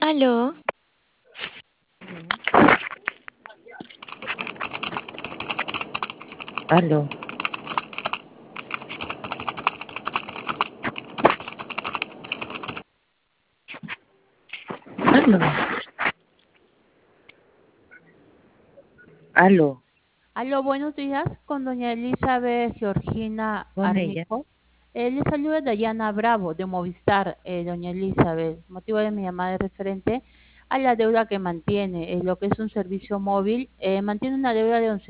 Aló, Aló, aló, aló, Aló, buenos días, con doña Elizabeth Georgina con ella. Armijo. Le saluda Dayana Bravo de Movistar, doña Elizabeth. Motivo de mi llamada es referente a la deuda que mantiene, lo que es un servicio móvil. Mantiene una deuda de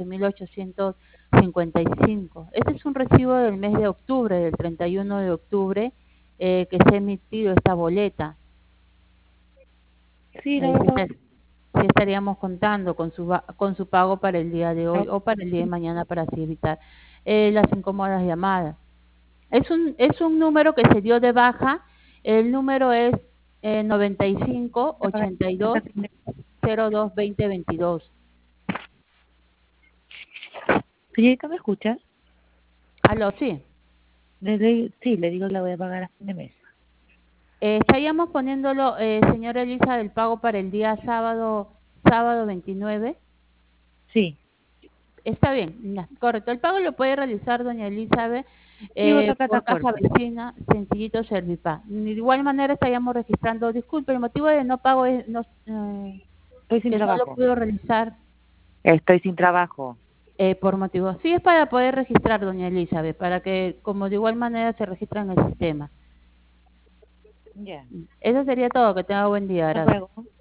11.855. Este es un recibo del mes de octubre, del 31 de octubre, que se ha emitido esta boleta. Sí, la Eh, verdad. sí estaríamos contando con con su pago para el día de hoy o para el día de mañana para así evitar las incómodas llamadas. Es un número que se dio de baja. El número es 95 82 02 20 22. Señorita, ¿me escucha? Aló, sí. Sí, le digo que la voy a pagar a fin de mes. Estaríamos poniéndolo, señora Elisa, del pago para el día sábado 29. Sí, Está bien, ya, correcto. El pago lo puede realizar doña Elizabeth sí, otra por caja plataforma. vecina, sencillito Servipá. De igual manera estaríamos registrando, disculpe, el motivo de no pago es Estoy sin que no lo trabajo. puedo realizar Estoy sin trabajo. por motivo. Sí, es para poder registrar, doña Elizabeth, para que como de igual manera se registra en el sistema. Ya. Eso sería todo. Que tenga buen día, Hasta gracias. luego.